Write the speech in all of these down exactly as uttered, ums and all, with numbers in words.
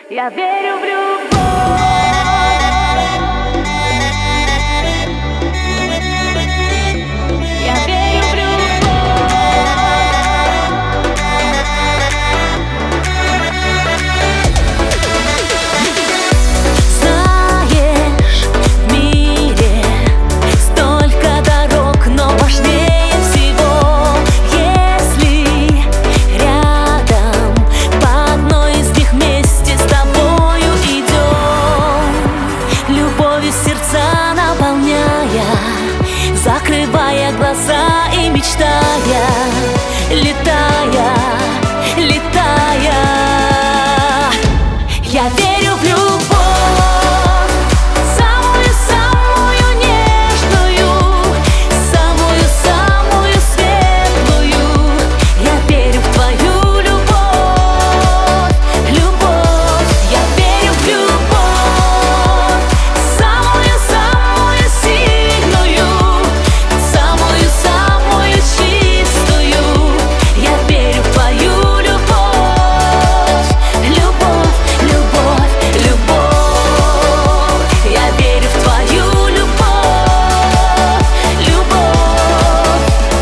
Я верю в любовь. Я верю в любовь. Знаешь, в мире столько дорог, но важнее всего, если рядом по одной из них вместе с тобою идем, любовью сердца наполняя, закрывая глаза и мечтая, летая, летая. Я верю в любовь, самую-самую нежную, самую-самую светлую. Я верю в твою любовь, любовь. Я верю в любовь, самую-самую сильную, самую-самую чистую. Я верю в твою любовь, любовь, любовь, любовь. Я верю в твою любовь, любовь.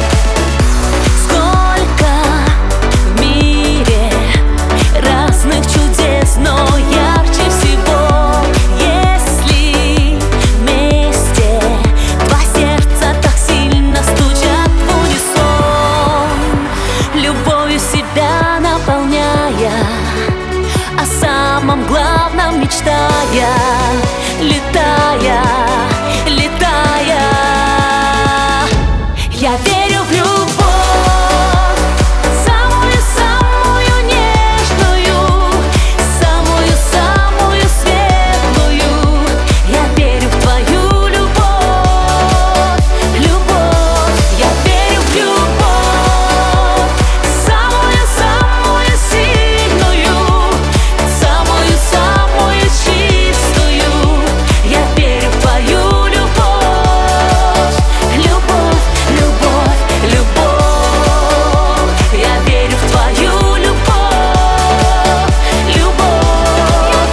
Сколько в мире разных чудес, но ярче всего, если вместе два сердца так сильно стучат в унисон, любовью себя наполняя, о самом главном мечтая, летая, летая. Я верю в любовь, самую-самую нежную, самую-самую светлую. Я верю в твою любовь, любовь. Я верю в любовь, самую-самую сильную, самую-самую чистую. Я верю в твою любовь, любовь, любовь, любовь. Я верю в твою любовь, любовь.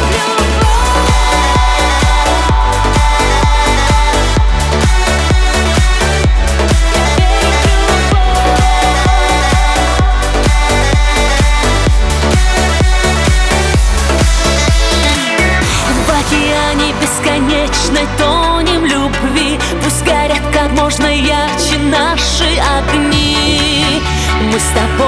В океане бесконечной тонем любви, пусть горят как можно ярче наши огни. Мы с тобой